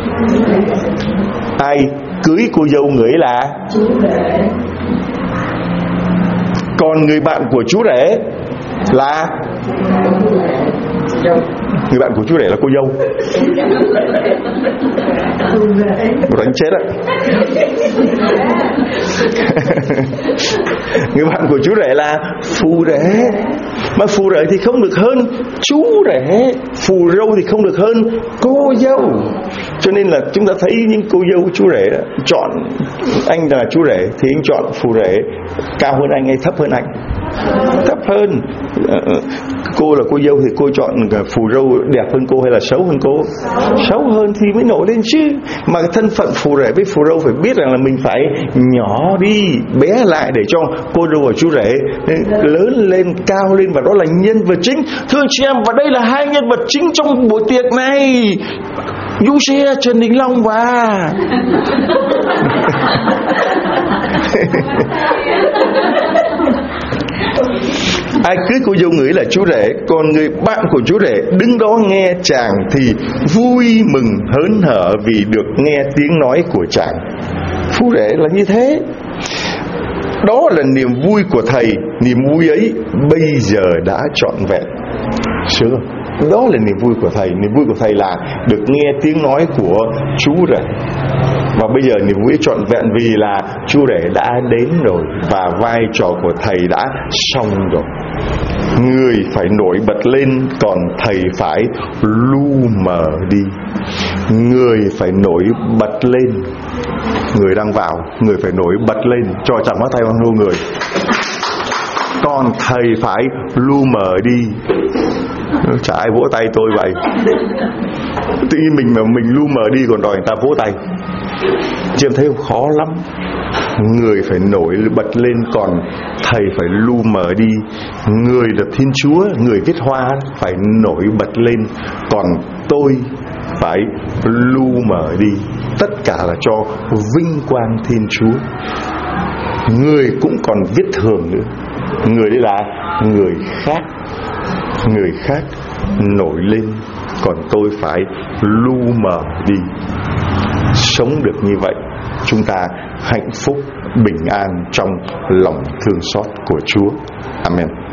Ai cưới cô dâu người ấy là Còn người bạn của chú rể là Người bạn của chú rể là cô dâu. Một đánh chết á. Người bạn của chú rể là phù rể. Mà phù rể thì không được hơn chú rể, phù dâu thì không được hơn cô dâu. Cho nên là chúng ta thấy những cô dâu chú rể đó, chọn anh là chú rể thì anh chọn phù rể cao hơn anh hay thấp hơn anh? Thấp hơn. Cô là cô dâu thì cô chọn phù dâu đẹp hơn cô hay là xấu hơn cô? Xấu hơn thì mới nổi lên chứ. Mà cái thân phận phù rể với phù dâu phải biết rằng là mình phải nhỏ đi, bé lại để cho cô dâu và chú rể lớn lên, cao lên, và đó là nhân vật chính. Thưa chị em, và đây là hai nhân vật chính trong buổi tiệc này, Du Xe, Trần Đình Long và ai cưới cô dâu người là chú rể, còn người bạn của chú rể đứng đó nghe chàng thì vui mừng hớn hở vì được nghe tiếng nói của chàng. Phú rể là như thế. Đó là niềm vui của thầy. Niềm vui ấy bây giờ đã trọn vẹn. Sure. Đó là niềm vui của thầy. Niềm vui của thầy là được nghe tiếng nói của chú rể. Và bây giờ niềm vui trọn vẹn vì là chú rể đã đến rồi, và vai trò của thầy đã xong rồi. Người phải nổi bật lên, còn thầy phải lu mờ đi. Người phải nổi bật lên. Người đang vào, người phải nổi bật lên, cho chẳng mắt tay bằng hô người. Còn thầy phải lu mờ đi. Chả ai vỗ tay tôi vậy. Tự nhiên mình mà mình lu mờ đi còn đòi người ta vỗ tay. Chị em thấy khó lắm. người phải nổi bật lên, còn thầy phải lu mờ đi. Người là Thiên Chúa, người viết hoa phải nổi bật lên, còn tôi phải lu mờ đi. Tất cả là cho vinh quang Thiên Chúa. Người cũng còn viết thường nữa. Người đây là người khác, người khác nổi lên, còn tôi phải lu mờ đi. Sống được như vậy, chúng ta hạnh phúc, bình an trong lòng thương xót của Chúa. Amen.